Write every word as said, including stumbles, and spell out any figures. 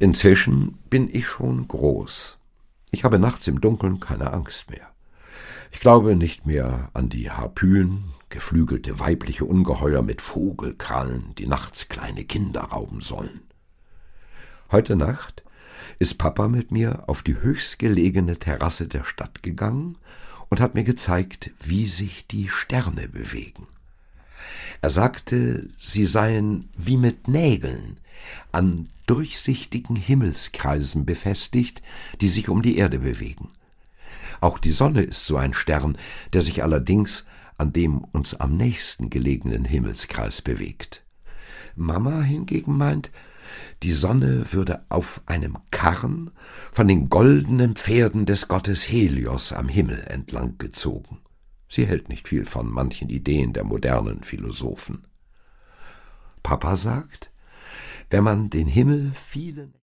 Inzwischen bin ich schon groß. Ich habe nachts im Dunkeln keine Angst mehr. Ich glaube nicht mehr an die Harpyen, geflügelte weibliche Ungeheuer mit Vogelkrallen, die nachts kleine Kinder rauben sollen. Heute Nacht ist Papa mit mir auf die höchstgelegene Terrasse der Stadt gegangen und hat mir gezeigt, wie sich die Sterne bewegen. Er sagte, sie seien wie mit Nägeln an durchsichtigen Himmelskreisen befestigt, die sich um die Erde bewegen. Auch die Sonne ist so ein Stern, der sich allerdings an dem uns am nächsten gelegenen Himmelskreis bewegt. Mama hingegen meint, die Sonne würde auf einem Karren von den goldenen Pferden des Gottes Helios am Himmel entlang gezogen. Sie hält nicht viel von manchen Ideen der modernen Philosophen. Papa sagt, wenn man den Himmel vielen